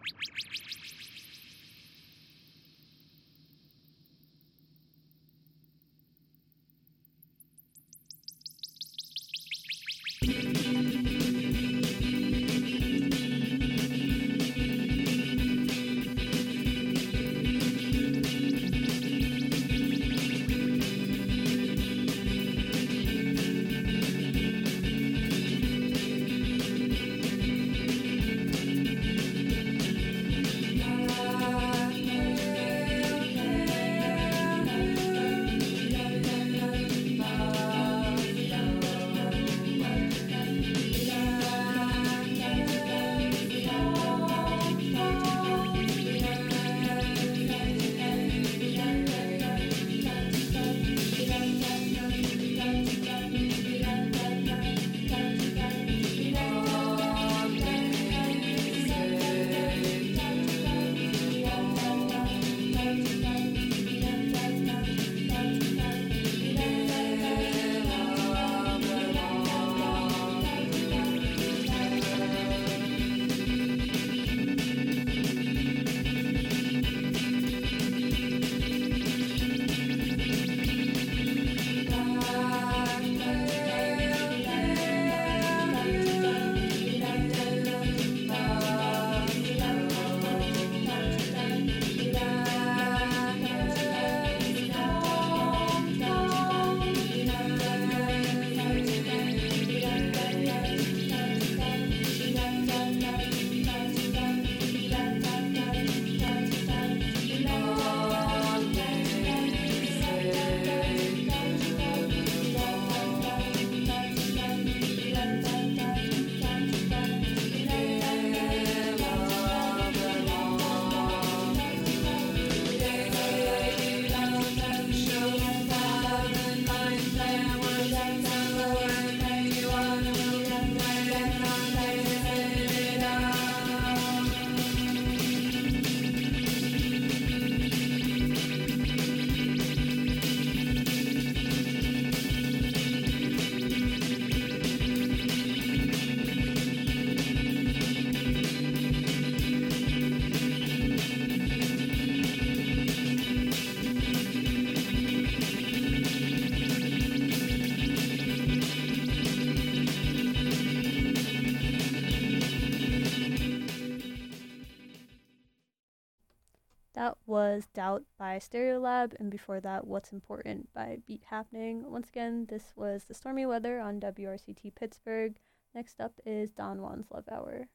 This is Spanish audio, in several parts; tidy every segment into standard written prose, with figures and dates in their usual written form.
That was Doubt by Stereolab, and before that, What's Important by Beat Happening. Once again, this was The Stormy Weather on WRCT Pittsburgh. Next up is Don Juan's Love Hour.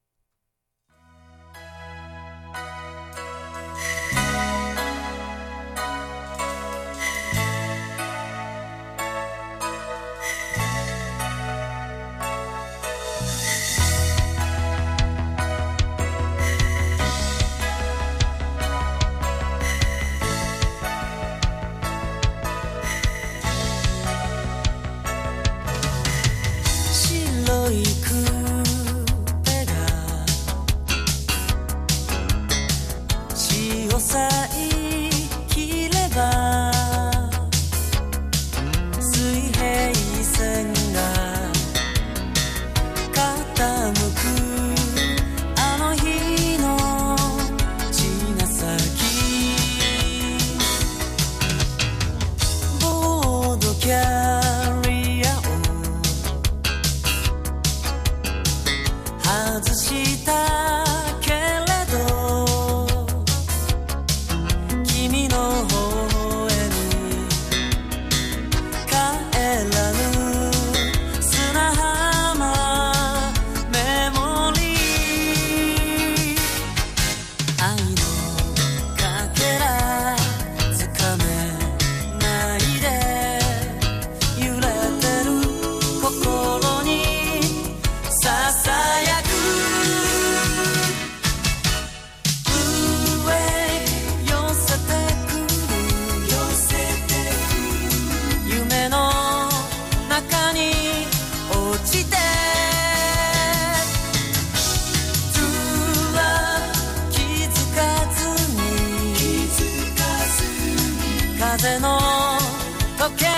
風の時計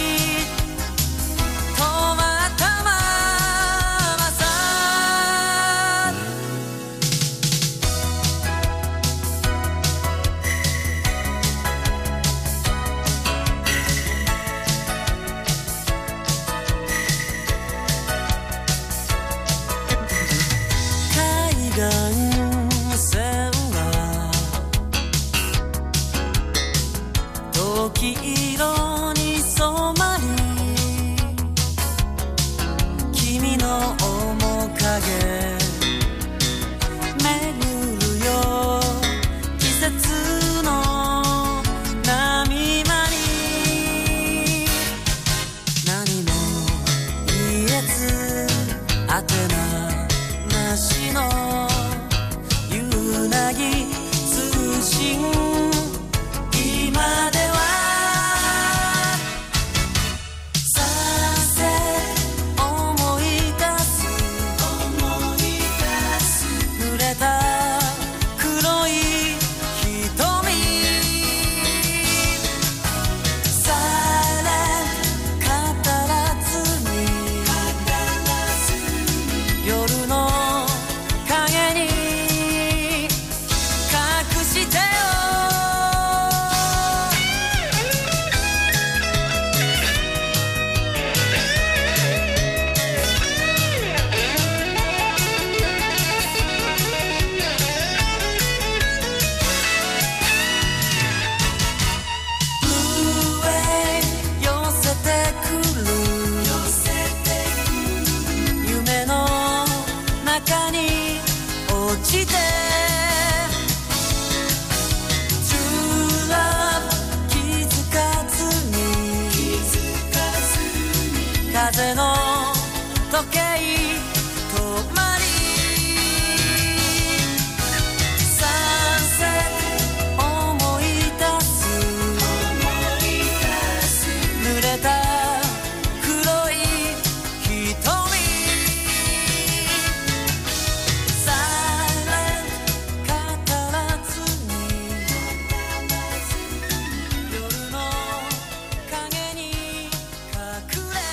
止まったままさ風の時計止まりサンセット思い出す濡れた黒い瞳サイレント語らずに夜の影に隠れ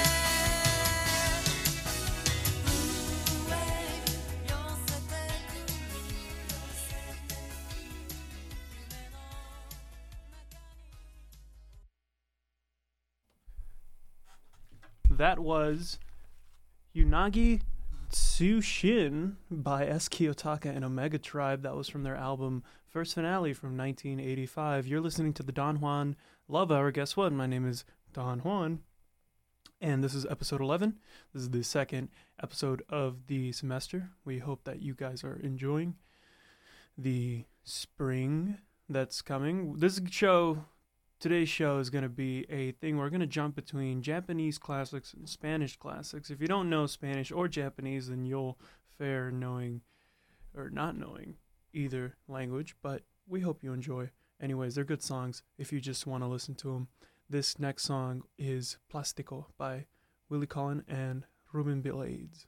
That was Unagi Tsushin by S. Kiyotaka and Omega Tribe. That was from their album First Finale from 1985. You're listening to the Don Juan Love Hour. Guess what? My name is Don Juan, and this is episode 11. This is the second episode of the semester. We hope that you guys are enjoying the spring that's coming. Today's show is going to be a thing. We're going to jump between Japanese classics and Spanish classics. If you don't know Spanish or Japanese, then you'll fare knowing or not knowing either language, but we hope you enjoy. Anyways, they're good songs if you just want to listen to them. This next song is Plástico by Willie Collin and Ruben Blades.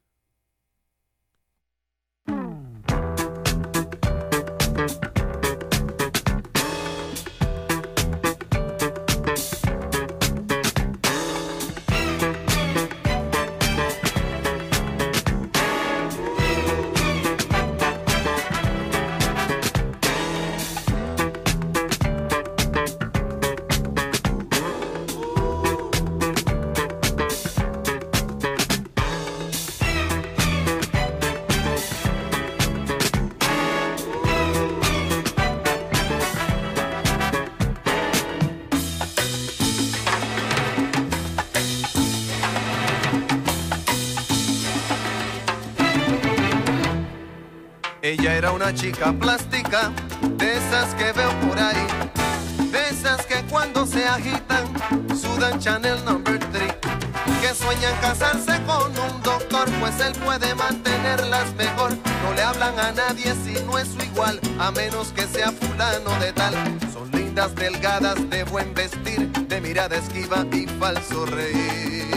Ella era una chica plástica, de esas que veo por ahí, de esas que cuando se agitan sudan Chanel No. 3, que sueñan casarse con un doctor, pues él puede mantenerlas mejor. No le hablan a nadie si no es su igual, a menos que sea fulano de tal. Son lindas, delgadas, de buen vestir, de mirada esquiva y falso reír.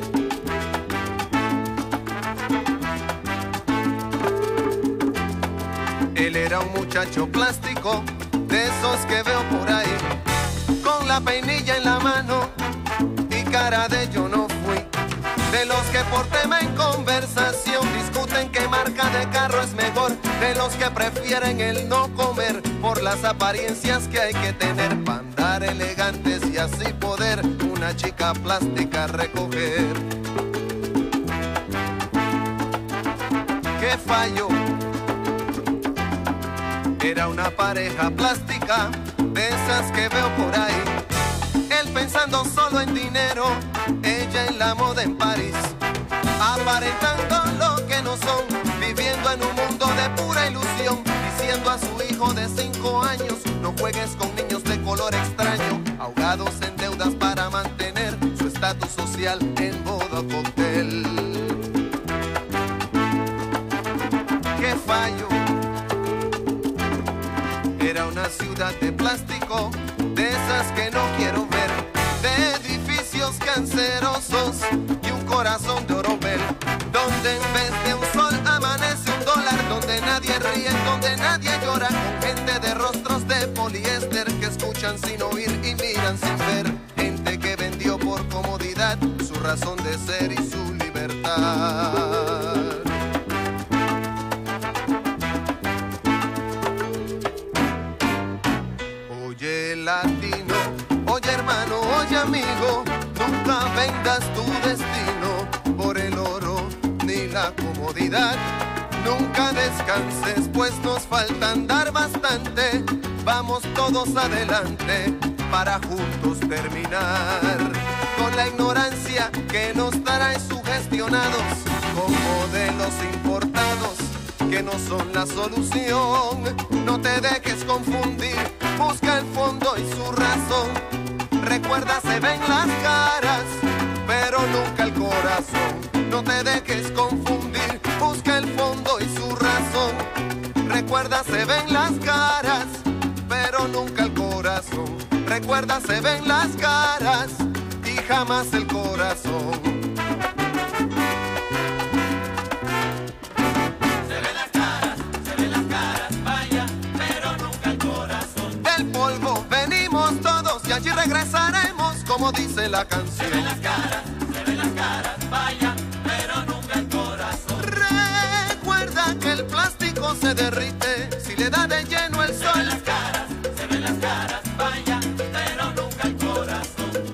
Él era un muchacho plástico, de esos que veo por ahí, con la peinilla en la mano y cara de yo no fui. De los que por tema en conversación discuten qué marca de carro es mejor. De los que prefieren el no comer por las apariencias que hay que tener para andar elegantes y así poder una chica plástica recoger. ¿Qué fallo? Era una pareja plástica, de esas que veo por ahí. Él pensando solo en dinero, ella en la moda en París. Aparentando lo que no son, viviendo en un mundo de pura ilusión. Diciendo a su hijo de 5 años, no juegues con niños de color extraño. Ahogados en deudas para mantener su estatus social en boda cóctel. ¡Qué fallo! Era una ciudad de plástico, de esas que no quiero ver, de edificios cancerosos y un corazón de oropel, donde en vez de un sol amanece un dólar, donde nadie ríe, donde nadie llora, con gente de rostros de poliéster que escuchan sin oír y miran sin ver, gente que vendió por comodidad su razón de ser y su libertad. Oye latino, oye hermano, oye amigo, nunca vendas tu destino por el oro ni la comodidad. Nunca descanses, pues nos falta andar bastante. Vamos todos adelante para juntos terminar con la ignorancia que nos trae sugestionados con modelos importados que no son la solución. No te dejes confundir, busca el fondo y su razón. Recuerda, se ven las caras, pero nunca el corazón. corazón. No te dejes confundir, busca el fondo y su razón. Recuerda, se ven las caras, pero nunca el corazón. Recuerda, se ven las caras y jamás el corazón. Y allí regresaremos, como dice la canción. Se ven las caras, vaya, pero nunca el corazón. Recuerda que el plástico se derrite si le da de lleno el sol. Se ven las caras, vaya, pero nunca el corazón.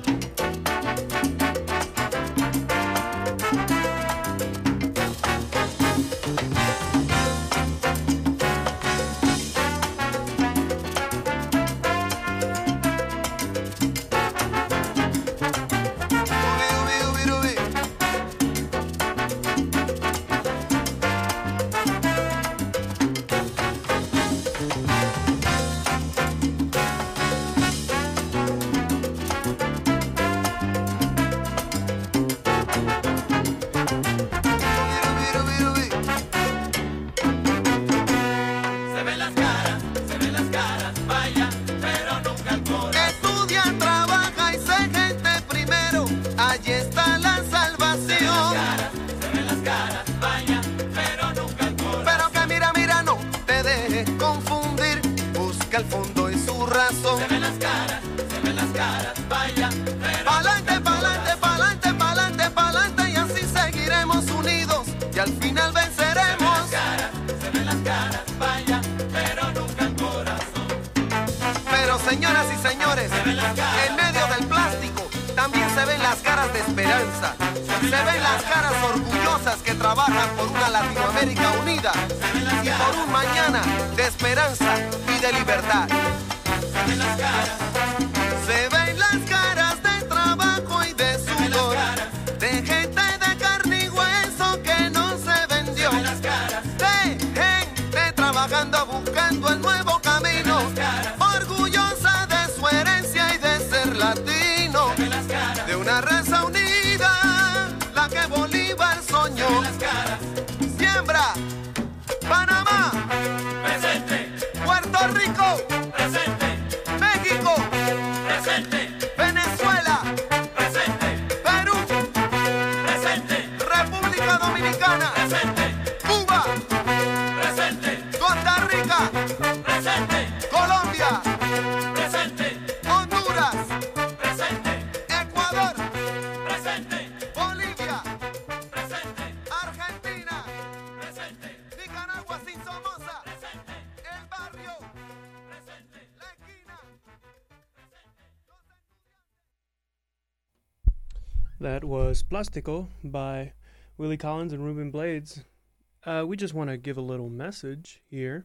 Al fondo y su razón. Se ven las caras, vaya, pero pa'lante, pa'lante, pa'lante, pa'lante, pa'lante, y así seguiremos unidos y al final venceremos. Se ven las caras, vaya, pero nunca el corazón. Pero señoras y señores, en medio del plástico también se ven las caras de esperanza. Se ven las caras orgullosas que trabajan por una Latinoamérica unida y por un mañana de esperanza y de libertad. Se ven las caras de trabajo y de sudor, de gente de carne y hueso que no se vendió, de gente trabajando buscando el nuevo camino, orgullosa de su herencia y de ser latino, de una raza unida, la que Bolívar soñó. Siembra, Panamá, presente. Puerto Rico, presente. México, presente. Venezuela, presente. Perú, presente. República Dominicana, presente. Cuba, presente. Costa Rica, presente. Colombia, presente. Honduras, presente. Ecuador, presente. Bolivia, presente. Argentina, presente. Nicaragua sin Somoza, presente. El barrio, presente. La esquina, That was Plástico by Willie Collins and Ruben Blades. We just want to give a little message here.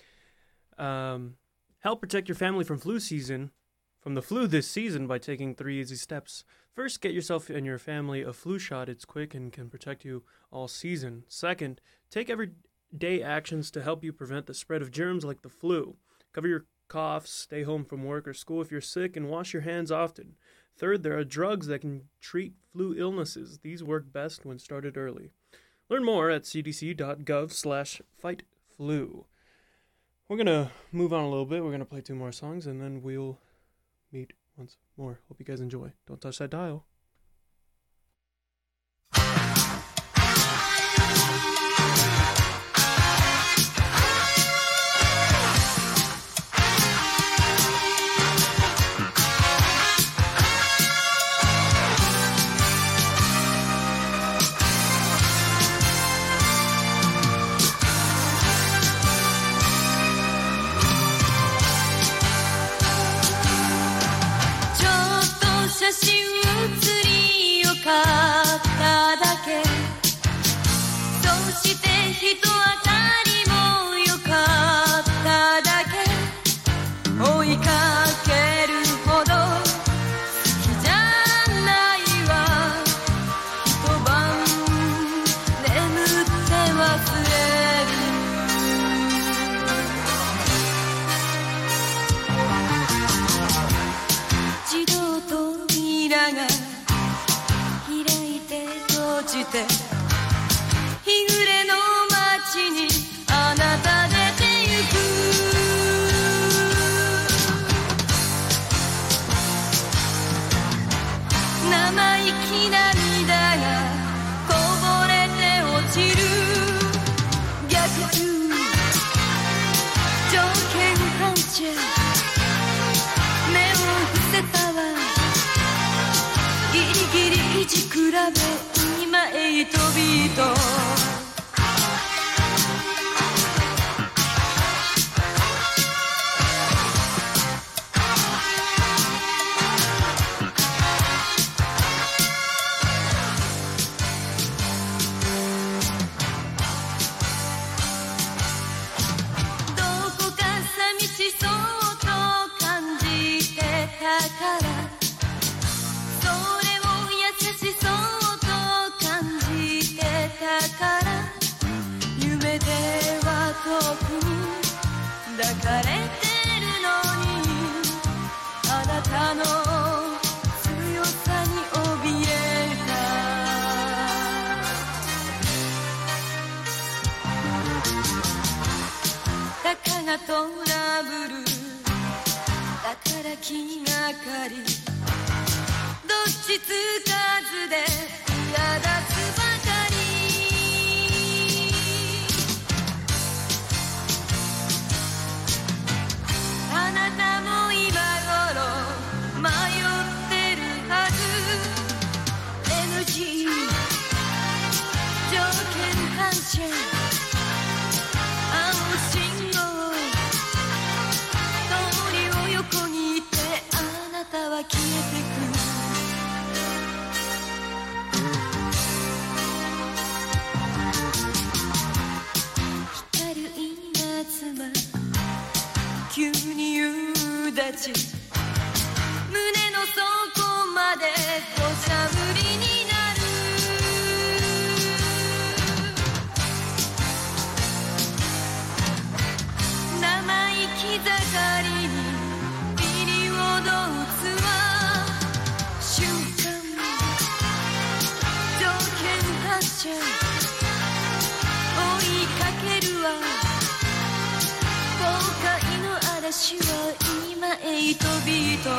Help protect your family from the flu this season by taking 3 easy steps. First, get yourself and your family a flu shot. It's quick and can protect you all season. Second, take everyday actions to help you prevent the spread of germs like the flu. Cover your coughs, stay home from work or school if you're sick, and wash your hands often. Third, there are drugs that can treat flu illnesses. These work best when started early. Learn more at cdc.gov/fightflu. We're going to move on a little bit. We're going to play 2 more songs, and then we'll meet once more. Hope you guys enjoy. Don't touch that dial. じて日暮れの街にあなた出てゆく生意気涙がこぼれて落ちる逆風条件反射目を伏せたわギリギリいじくらべ今8ビート抱かれてるのにあなたの強さに怯えたたかがトラブルだから気がかりどっちつかずで嫌だつばかりあなたも今頃迷ってるはず NG 条件反射青信号通りを横切ってあなたは消えてく光る稲妻急に夕立ち胸の底まで土砂降りになる生意気盛りにピリオド打つわ瞬間条件反射追いかけるわ私は今8ビート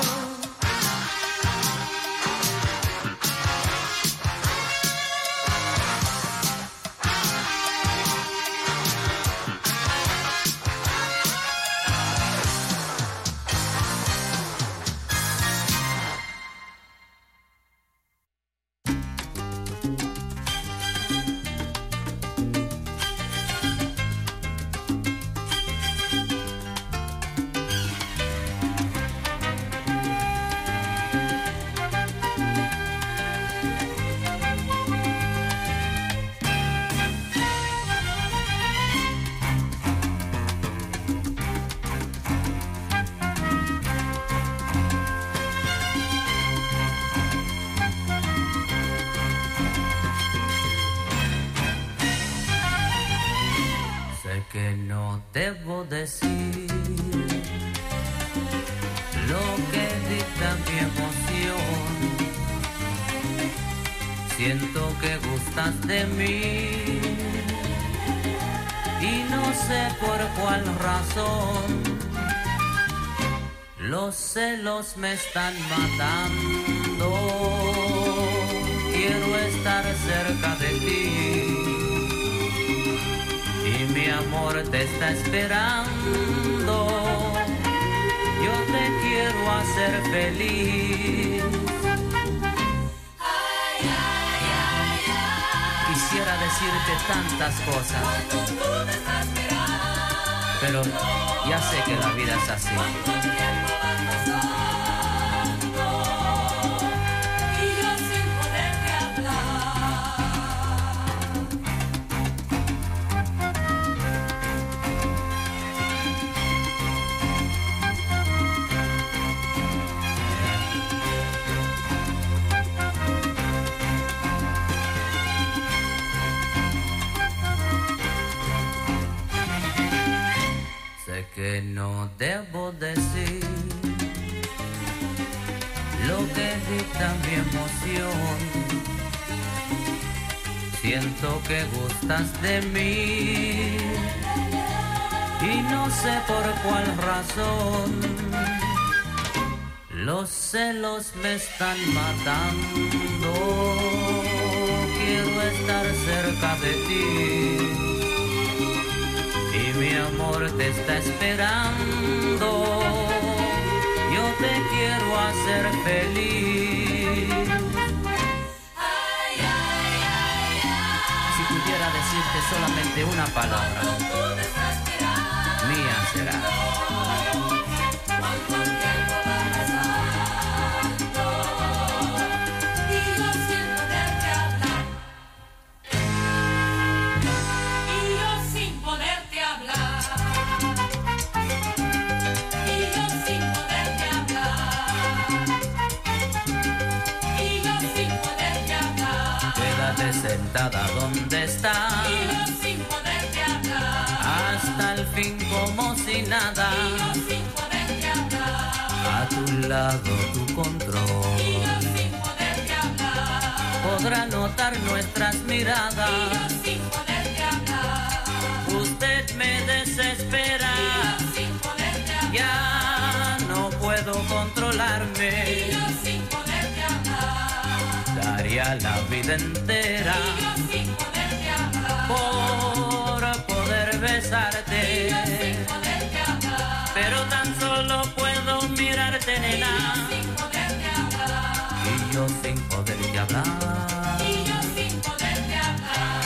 debo decir lo que dicta mi emoción. Siento que gustas de mí y no sé por cuál razón. Los celos me están matando. Quiero estar cerca de ti. Y mi amor te está esperando. Yo te quiero hacer feliz. Quisiera decirte tantas cosas, pero ya sé que la vida es así. Que no debo decir lo que dicta mi emoción. Siento que gustas de mí y no sé por cuál razón. Los celos me están matando. Quiero estar cerca de ti y mi amor te está esperando. Yo te quiero hacer feliz. Si pudiera decirte solamente una palabra, mía será. Sentada donde estás y yo sin poderte hablar, hasta el fin como si nada, y yo sin poderte hablar, a tu lado tu control, y yo sin poderte hablar, podrá notar nuestras miradas, y yo sin poderte hablar, usted me desespera, y yo sin poderte hablar, ya no puedo controlarme, y yo sin poderte hablar, daría la vida entera y yo sin poderte hablar, por poder besarte, y yo sin poderte hablar, pero tan solo puedo mirarte, nena, sin poderte hablar, y yo sin poderte hablar. y yo sin poderte hablar.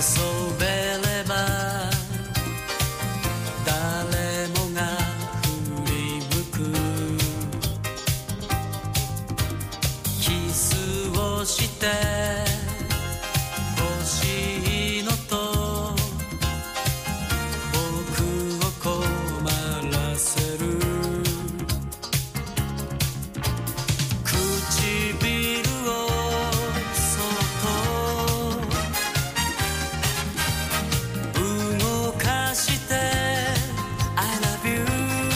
べれば誰もが振り向くキスをして欲しいのと僕を困らせる唇をそっと動かして I love you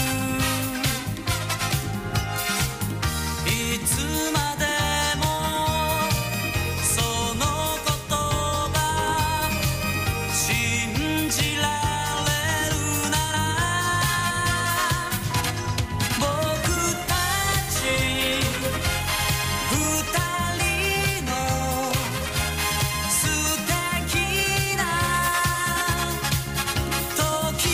いつまでもその言葉信じられるなら僕たち二人の素敵な時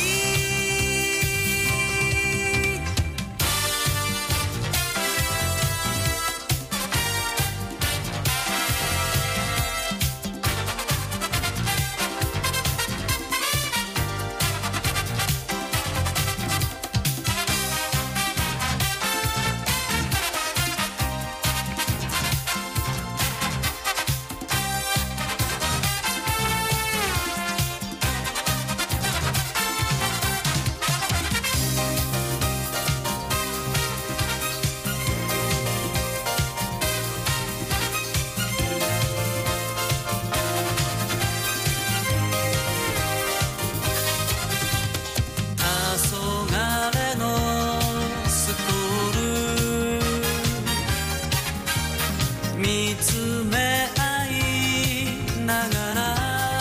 黄昏のスコール見つめ合いながら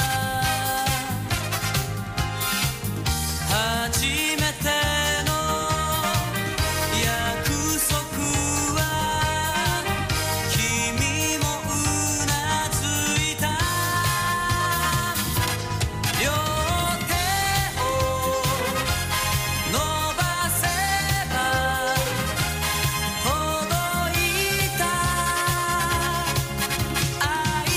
初めての約束は君もうなずいた両手を伸ばせば届いた愛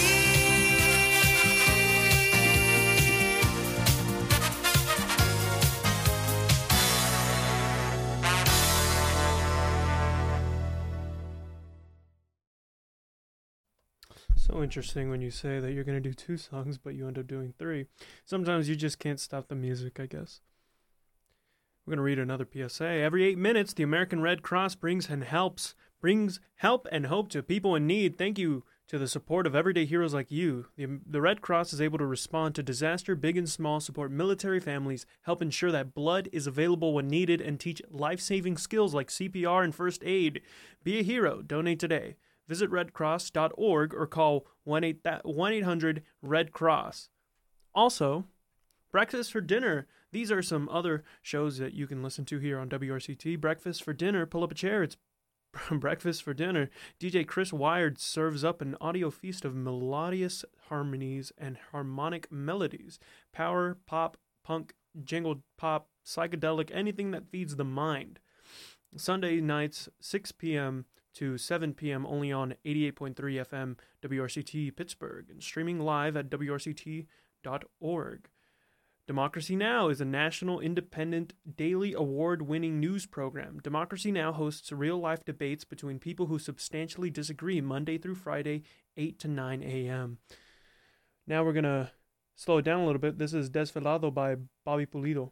So interesting when you say that you're going to do 2 songs, but you end up doing 3. Sometimes you just can't stop the music, I guess. We're going to read another PSA. Every 8 minutes, the American Red Cross brings help and hope to people in need. Thank you to the support of everyday heroes like you. The Red Cross is able to respond to disaster, big and small, support military families, help ensure that blood is available when needed, and teach life-saving skills like CPR and first aid. Be a hero. Donate today. Visit redcross.org or call 1-800-RED-CROSS. Also, Breakfast for Dinner. These are some other shows that you can listen to here on WRCT. Breakfast for Dinner. Pull up a chair. It's Breakfast for Dinner. DJ Chris Wired serves up an audio feast of melodious harmonies and harmonic melodies. Power, pop, punk, jingle pop, psychedelic, anything that feeds the mind. Sunday nights, 6 p.m. to 7 p.m. only on 88.3 FM WRCT Pittsburgh and streaming live at WRCT.org. Democracy Now! Is a national independent daily award-winning news program. Democracy Now! Hosts real-life debates between people who substantially disagree Monday through Friday, 8 to 9 a.m. Now we're going to slow it down a little bit. This is Desvelado by Bobby Pulido.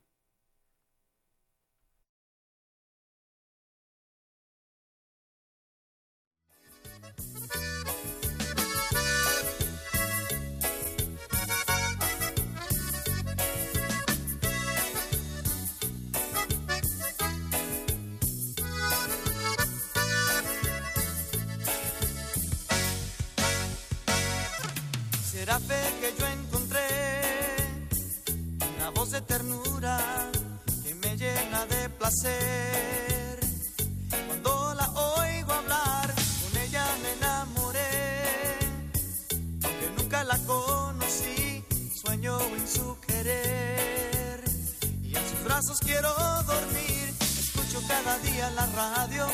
Será fe que yo encontré una voz de ternura que me llena de placer. Cuando la oigo hablar, con ella me enamoré. Aunque nunca la conocí, sueño en su querer. Y en sus brazos quiero dormir. Escucho cada día la radio,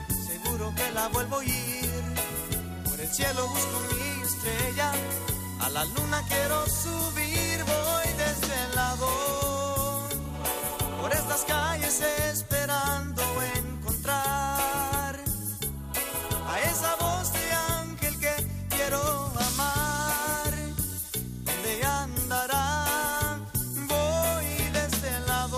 seguro que la vuelvo a oír. Por el cielo busco mi estrella, a la luna quiero subir, voy desvelado por estas calles esperando encontrar a esa voz de ángel que quiero amar. ¿Dónde andará? Voy desvelado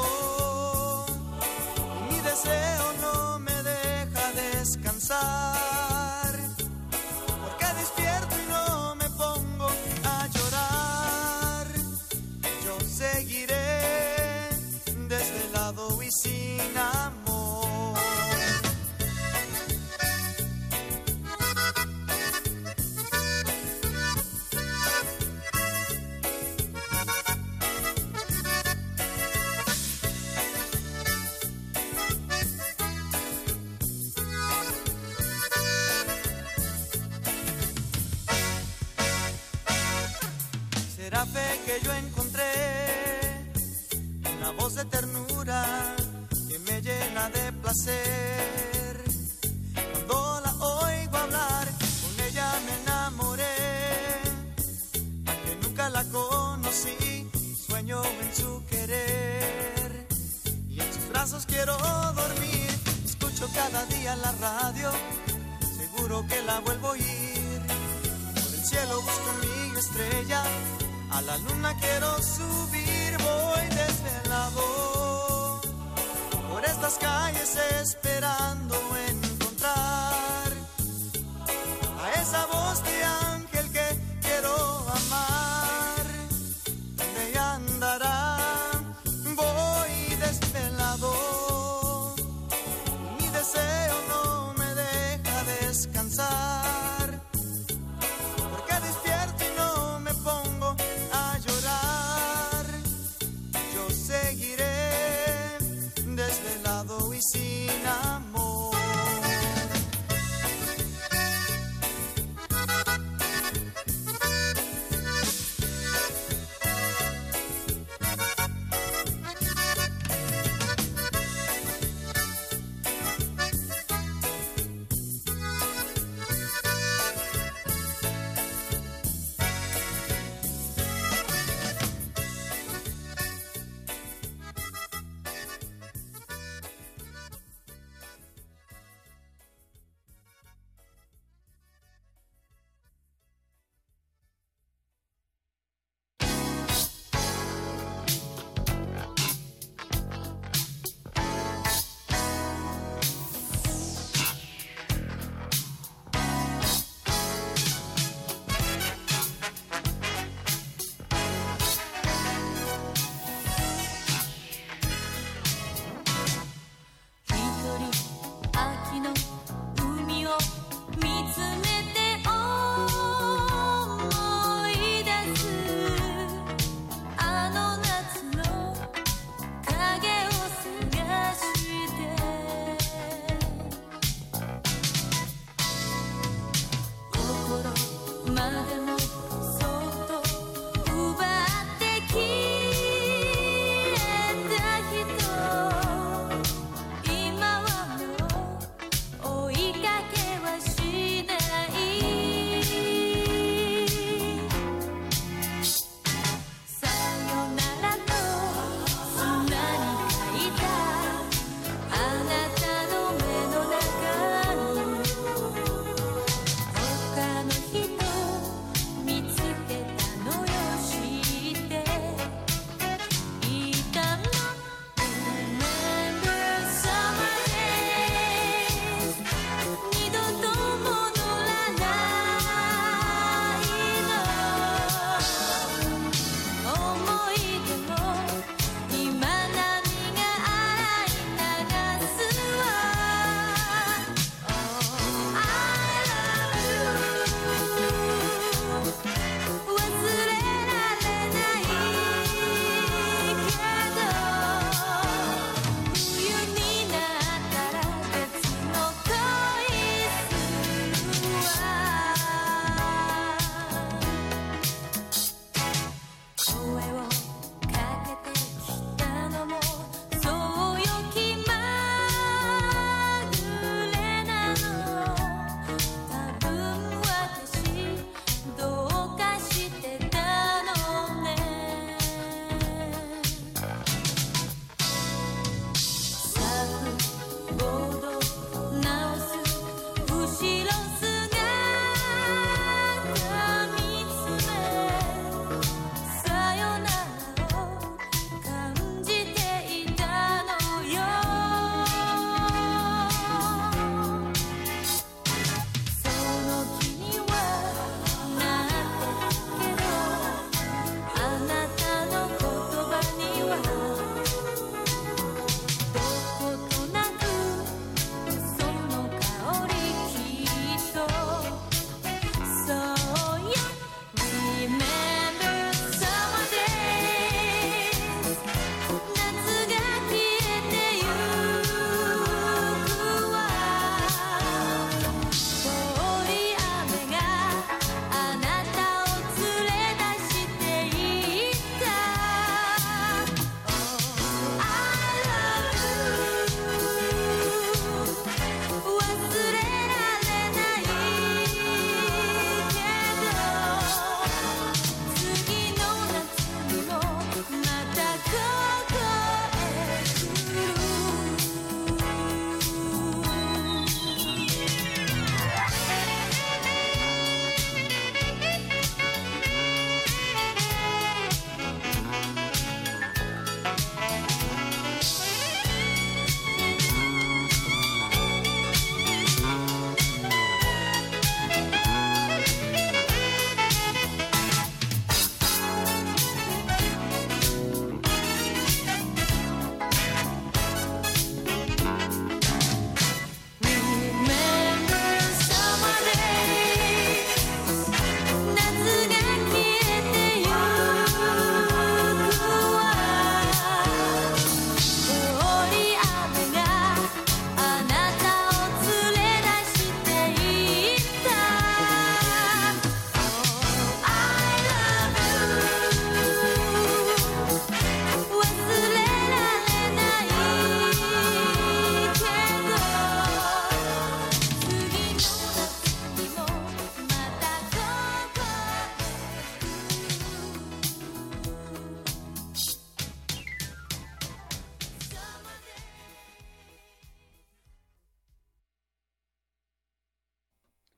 y mi deseo no me deja descansar, porque despierto y no me pongo a llorar. Yo seguiré desvelado y sin amor. Será fe que yo encontré una voz de ternura que me llena de placer. Cuando la oigo hablar, con ella me enamoré. Aunque nunca la conocí, sueño en su querer. Y en sus brazos quiero dormir. Escucho cada día la radio, seguro que la vuelvo a oír. Por el cielo busco mi estrella, a la luna quiero subir, voy desvelado por estas calles esperando encontrar a esa voz de ángel que quiero amar. ¿Dónde andará? Voy desvelado, mi deseo no me deja descansar, porque despierto y no me pongo a llorar. Yo seguiré desvelado y sin amor.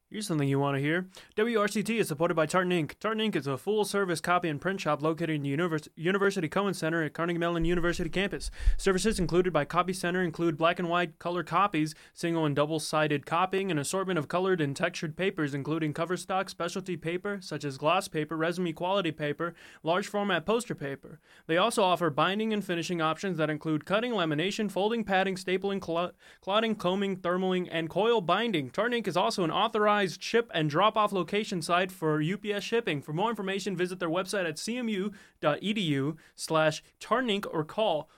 Here's something you want to hear. WRCT is supported by Tartan Inc. Tartan Inc. is a full-service copy and print shop located in the University Cohen Center at Carnegie Mellon University campus. Services included by Copy Center include black and white color copies, single and double-sided copying, an assortment of colored and textured papers, including cover stock, specialty paper, such as gloss paper, resume quality paper, large format poster paper. They also offer binding and finishing options that include cutting, lamination, folding, padding, stapling, clotting, combing, thermaling, and coil binding. Tartan Inc. is also an authorized ship and drop-off location site for UPS shipping. For more information, visit their website at cmu.edu/tartaninc or call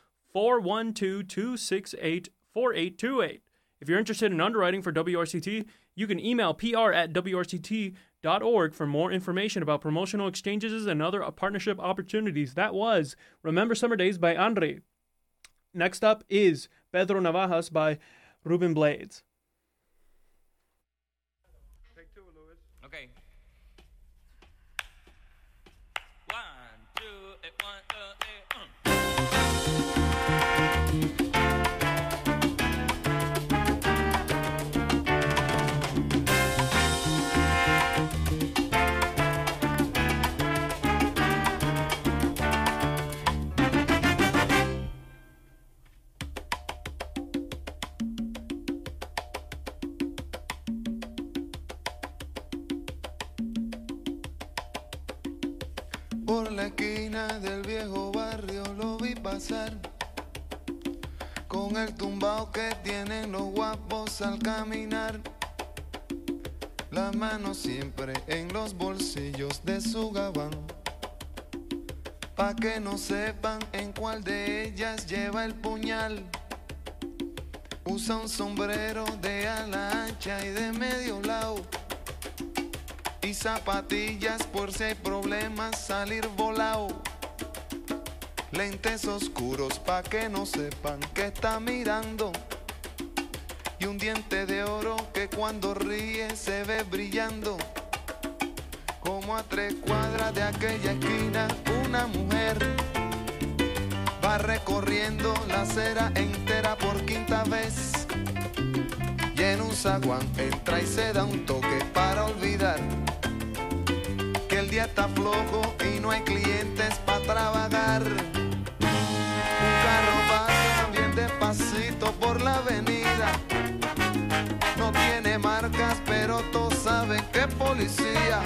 412-268-4828. If you're interested in underwriting for WRCT, you can email pr@wrct.org for more information about promotional exchanges and other partnership opportunities. That was Remember Summer Days by Andre. Next up is Pedro Navajas by Ruben Blades. Okay. 1, 2, 1, 2, Por la esquina del viejo barrio lo vi pasar, con el tumbao que tienen los guapos al caminar, las manos siempre en los bolsillos de su gabán, pa' que no sepan en cuál de ellas lleva el puñal. Usa un sombrero de ala ancha y de medio lado, y zapatillas por si hay problemas salir volado. Lentes oscuros pa' que no sepan que está mirando, y un diente de oro que cuando ríe se ve brillando. Como a 3 cuadras de aquella esquina una mujer va recorriendo la acera entera por 5ª vez, y en un zaguán entra y se da un toque para olvidar que el día está flojo y no hay clientes para trabajar. Un carro pasa bien despacito por la avenida, no tiene marcas pero todos saben que es policía.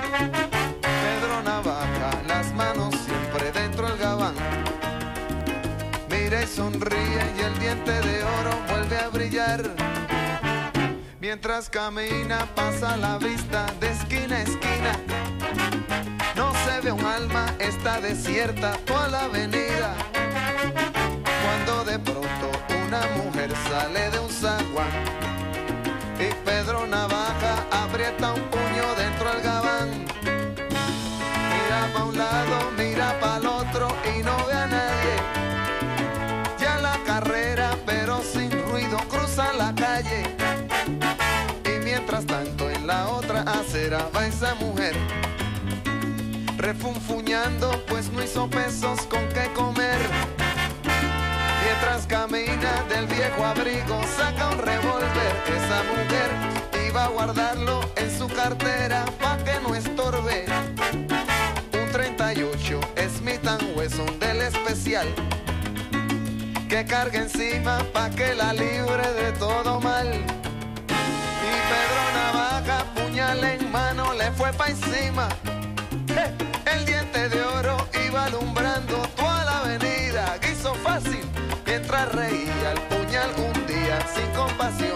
Pedro Navaja, las manos siempre dentro del gabán, mira y sonríe y el diente de oro vuelve a brillar. Mientras camina pasa la vista de esquina a esquina, no se ve un alma, está desierta toda la avenida. Cuando de pronto una mujer sale de un zaguán y Pedro Navaja aprieta un puño dentro del gabán. Mira pa' un lado, mira pa' el otro y no ve a nadie. Ya la carrera pero sin ruido cruza la calle. Mientras tanto en la otra acera va esa mujer refunfuñando pues no hizo pesos con qué comer. Mientras camina del viejo abrigo saca un revólver. Esa mujer iba a guardarlo en su cartera pa' que no estorbe. Un 38 Smith & Wesson del especial que carga encima pa' que la libre de todo mal. Y Pedro Navaja, puñal en mano, le fue pa' encima. El diente de oro iba alumbrando toda la avenida. Guiso fácil, mientras reía el puñal un día sin compasión.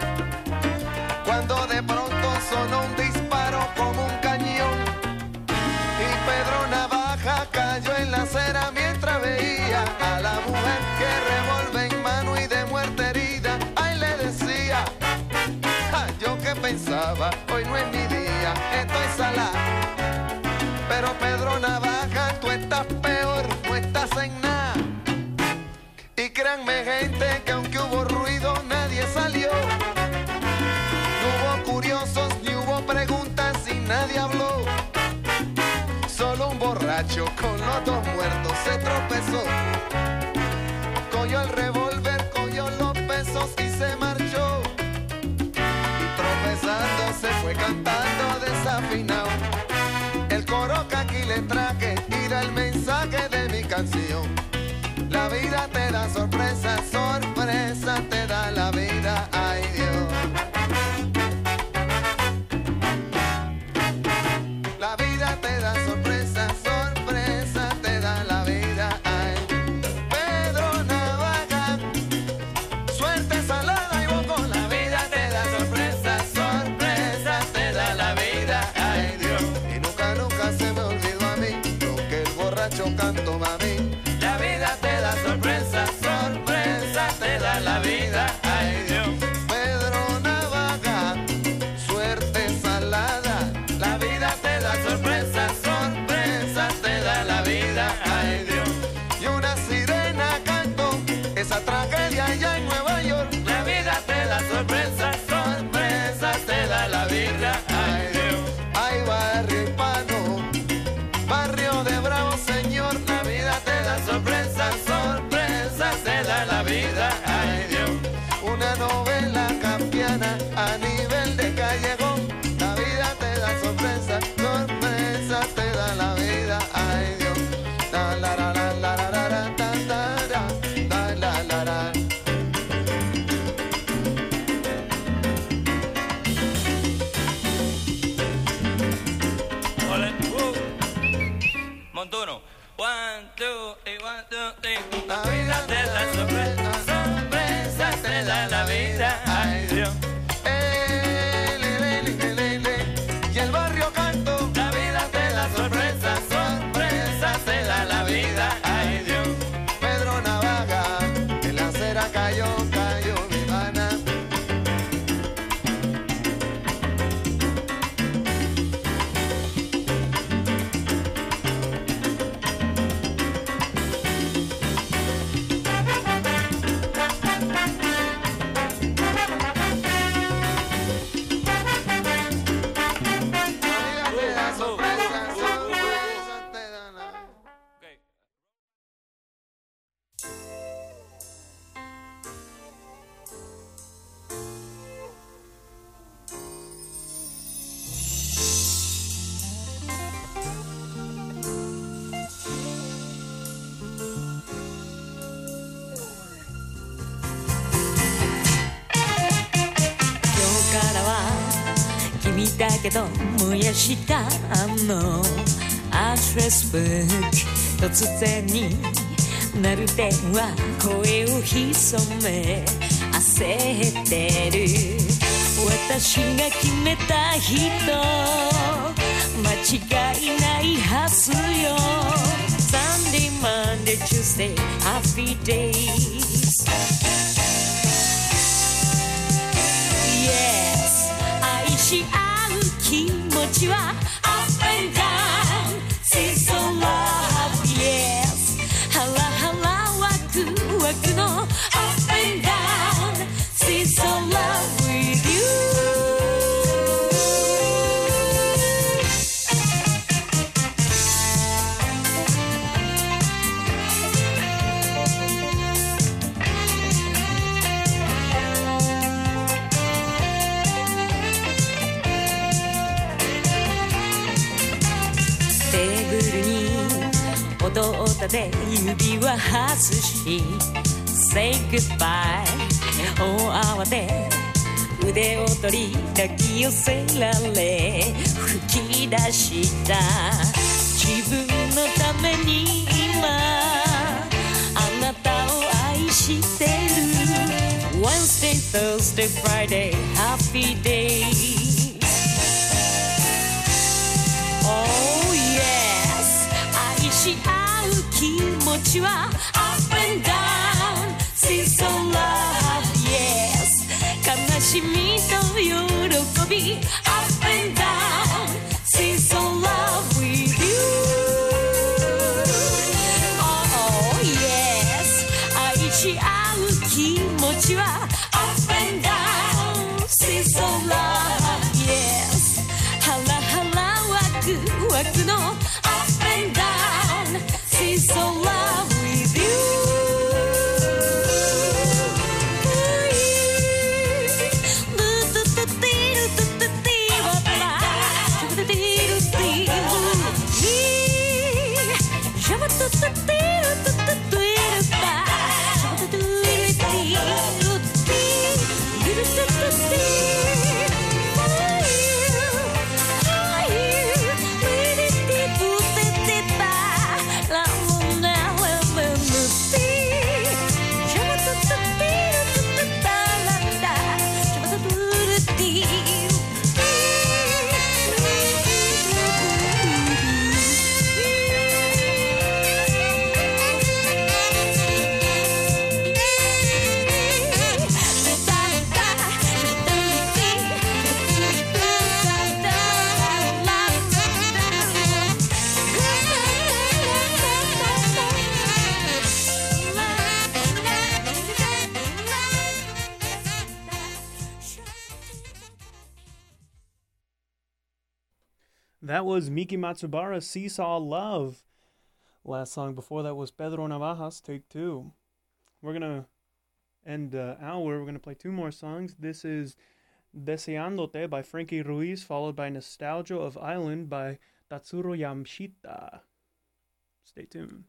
Cuando de pronto sonó un disparo como un cañón. Y Pedro Navaja cayó en la acera mientras veía a la mujer que revólver en mano y de muerte herida. Ay, le decía, yo que pensaba, hoy no es mi día, estoy salada. Pero Pedro Navaja, tú estás peor, no estás en nada. Y créanme gente que aunque hubo ruido, nadie salió. No hubo curiosos, ni hubo preguntas y nadie habló. Solo un borracho con los 2 muertos se tropezó. Cogió el revólver, cogió los pesos y se marchó. Se fue voy cantando desafinado. El coro que aquí le traje y da el mensaje de mi canción. La vida te da sorpresa, sorpresa te da la vida, ay Dios. La vida te da sorpresa, sorpresa te da la vida, ay. Pedro Navaja, suerte salada y vos con la vida te da sorpresa, sorpresa te da la vida, ay Dios. Y nunca, nunca se me olvidó a mí lo que el borracho cantó, mami. La vida te da sorpresa, sorpresa te da la vida, ay Dios. Pedro Navaja, suerte salada, la vida te da sorpresa, sorpresa te da la vida, ay Dios. Y una sirena cantó esa tragedia allá en Nueva York. La vida te da sorpresa, sorpresa te da la vida, ay Dios. Ay, barrio hispano, barrio de Bravo, señor, la vida te da sorpresa, sorpresa te da la vida, ay Dios. Una novela campiana a nivel de callejón, la vida te da sorpresa, sorpresa te da la vida, ay Dios. La la la la la la la la la la la la la. Ole, Montuno. 1, 2, 1, 2, 3. La vida te da sorpresa, sorpresa te da la vida, ay Dios. Y el barrio canto, la vida te da sorpresa, sorpresa te da la vida, ay Dios. Pedro Navaja, en la acera cayó, cayó mi pana. 君だけど燃やしたあのアドレスブック突然に鳴る電話声を潜め焦ってる私が決めた人間違いないはずよ Sunday, Monday, Tuesday, happy days Yes 愛し合う気持ちは Up and down See so love Yes ハラハラワクワクの Up and down See so love with youテーブルに踊ったで指輪外し Say goodbye 大慌て腕を取り抱き寄せられ吹き出した自分のために今あなたを愛してる Wednesday, Thursday, Friday, happy days Oh yes 愛し合う気持ちは Up and down See so love Yes 悲しみと喜び Up and down See so love with you Oh yes 愛し合う気持ちは Up and down See so love Yes ハラハラワクワクの Up and down See so love with you That was Miki Matsubara, Seesaw Love. Last song before that was Pedro Navajas, Take Two. We're going to end the hour. We're going to play 2 more songs. This is Deseándote by Frankie Ruiz, followed by Nostalgia of Island by Tatsuro Yamashita. Stay tuned.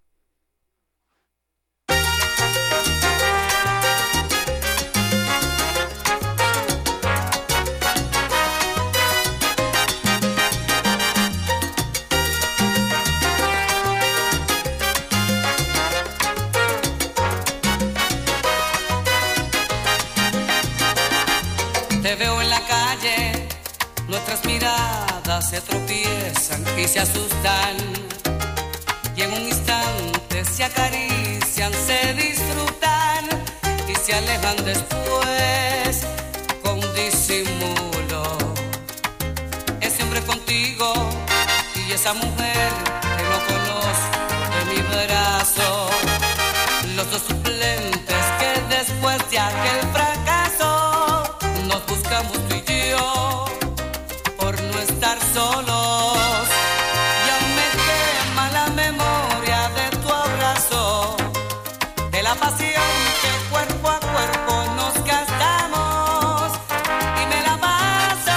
Te veo en la calle, nuestras miradas se tropiezan y se asustan. Y en un instante se acarician, se disfrutan y se alejan después con disimulo. Ese hombre contigo y esa mujer que no conozco de mi brazo. Los dos suplentes que después de aquel fracaso nos buscamos tú y yo por no estar solos. Y aún me quema la memoria de tu abrazo, de la pasión que cuerpo a cuerpo nos gastamos. Y me la paso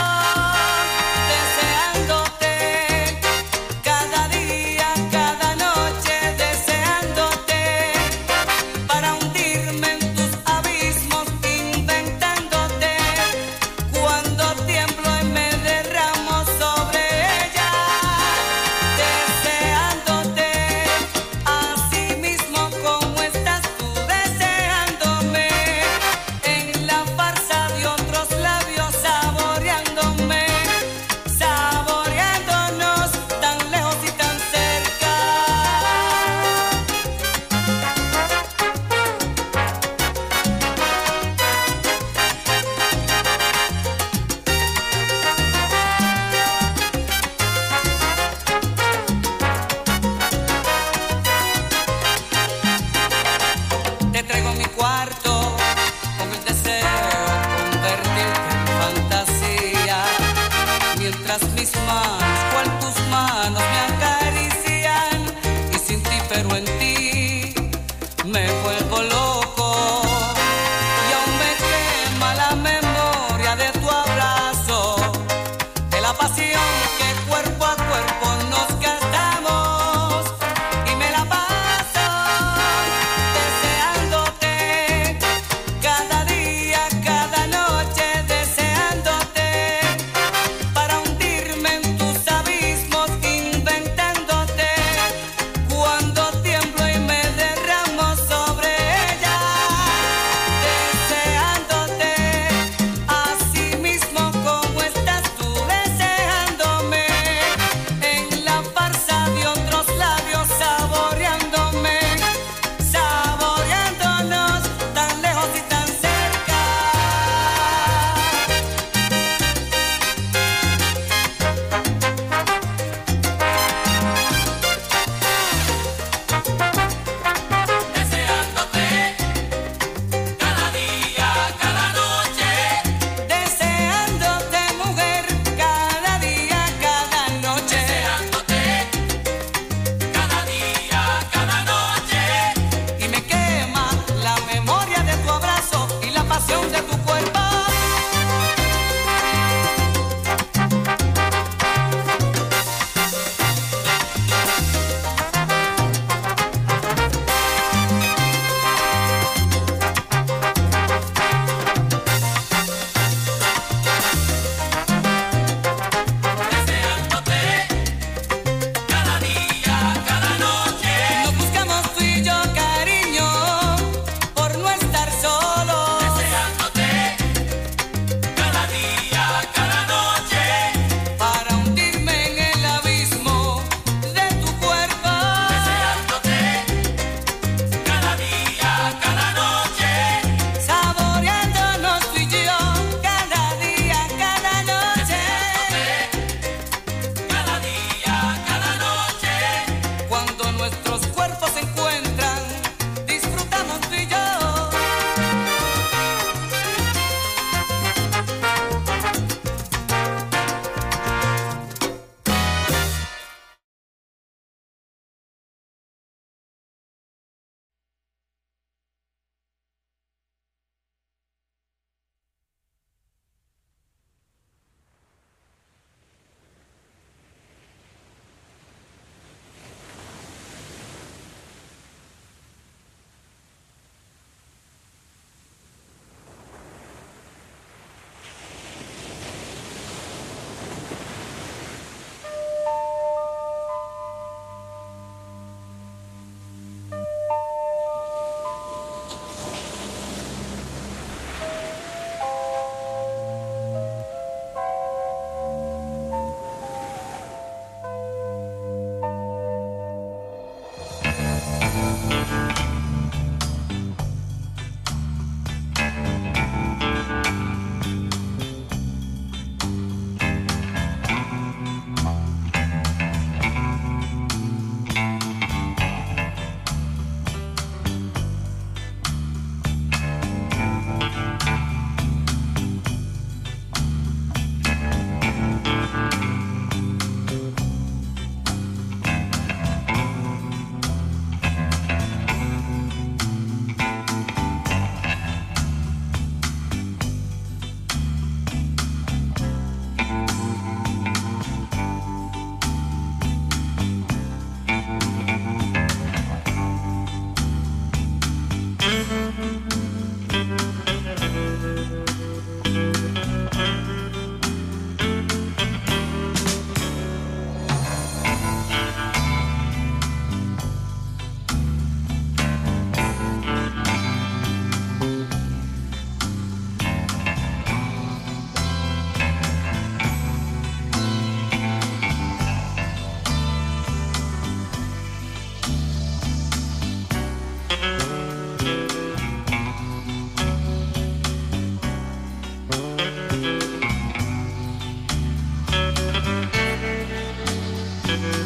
deseándote, cada día, cada noche deseándote, para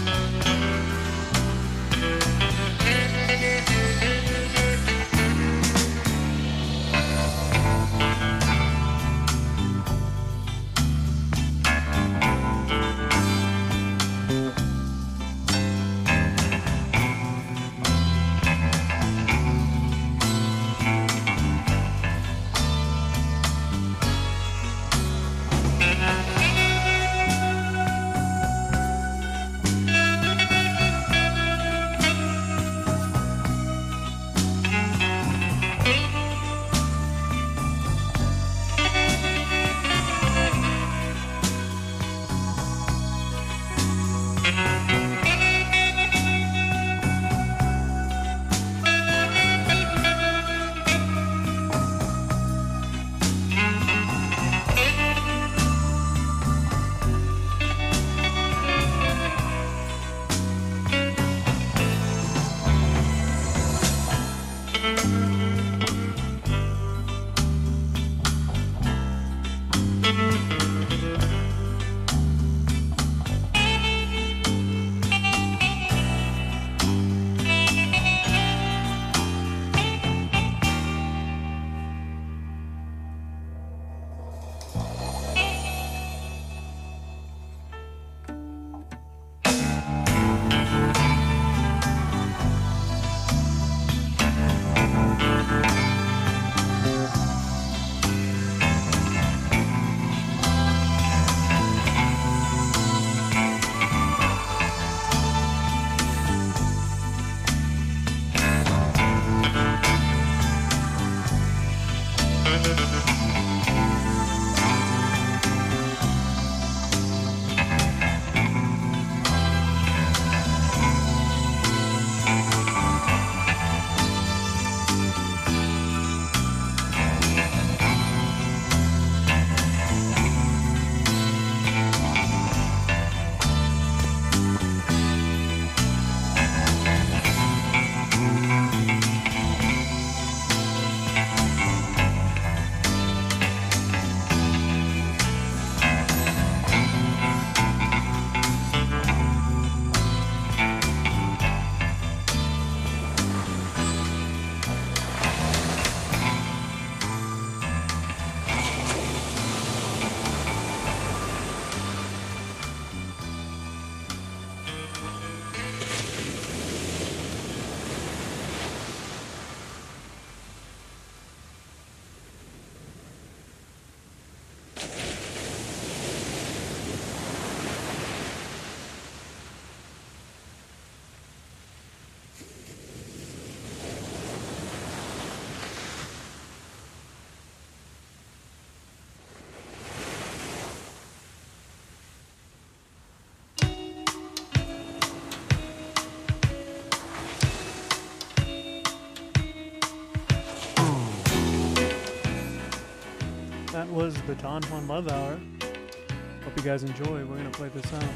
That was the Don Juan Love Hour. Hope you guys enjoy. We're going to play this out.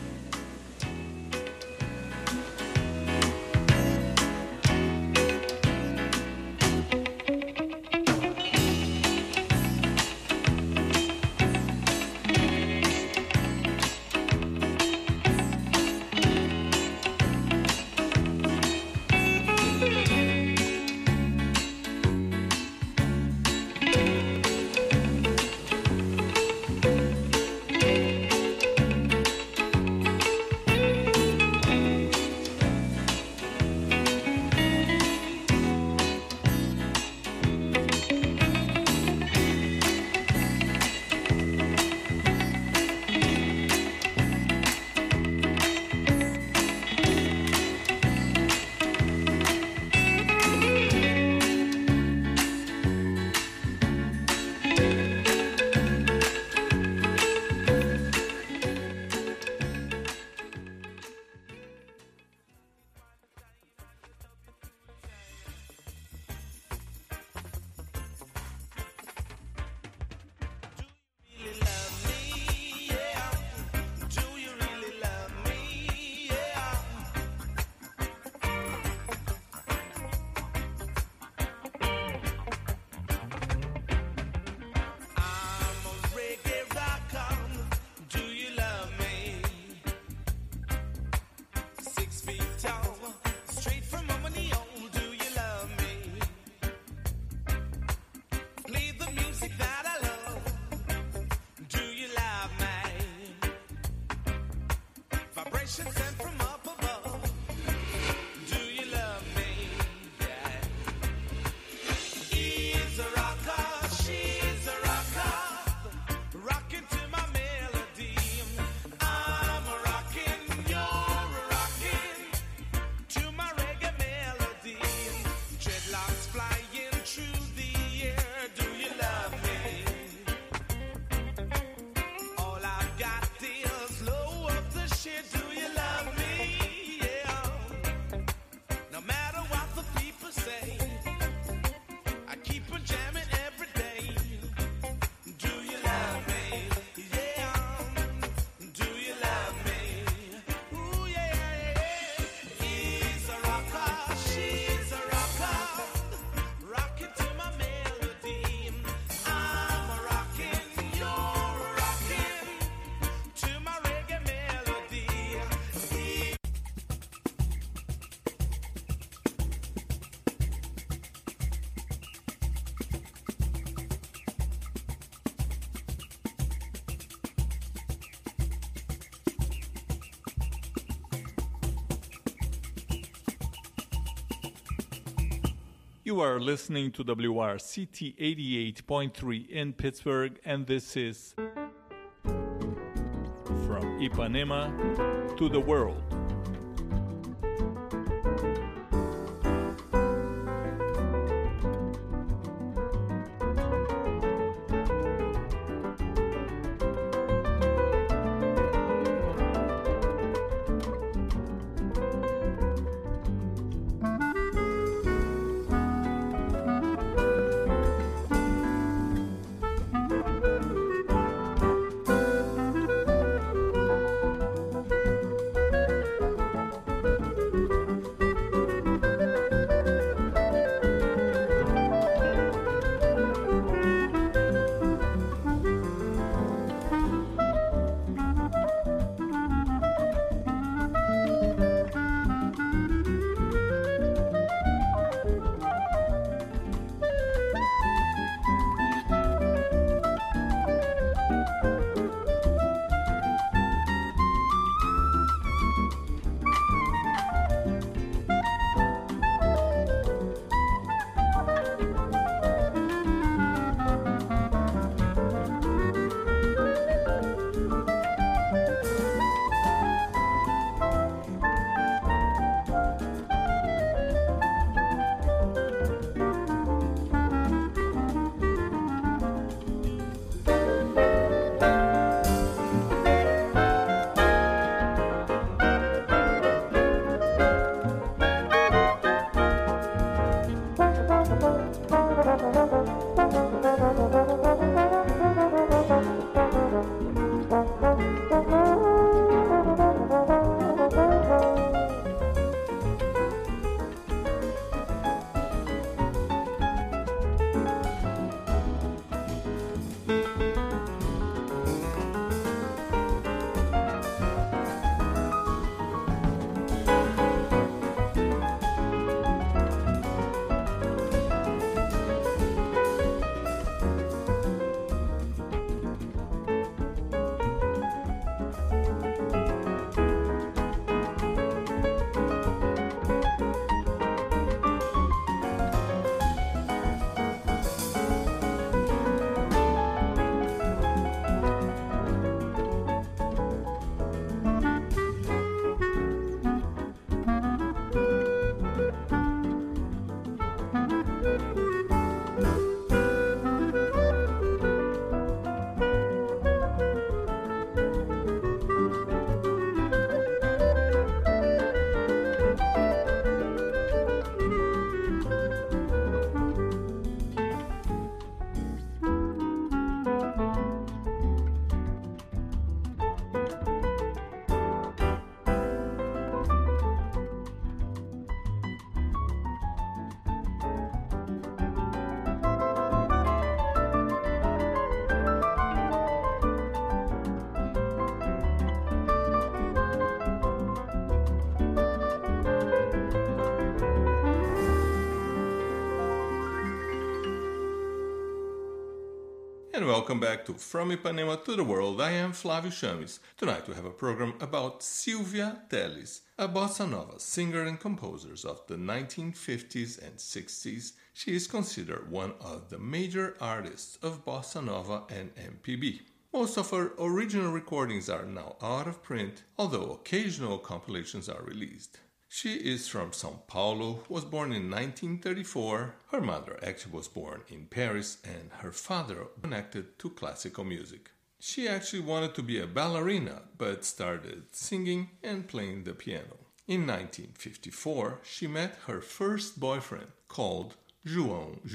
You are listening to WRCT 88.3 in Pittsburgh, and this is From Ipanema to the World. And welcome back to From Ipanema to the World. I am Flávio Chames. Tonight we have a program about Silvia Telles, a bossa nova singer and composer of the 1950s and 60s. She is considered one of the major artists of bossa nova and MPB. Most of her original recordings are now out of print, although occasional compilations are released. She is from São Paulo, was born in 1934. Her mother actually was born in Paris, and her father connected to classical music. She actually wanted to be a ballerina, but started singing and playing the piano. In 1954, she met her first boyfriend, called João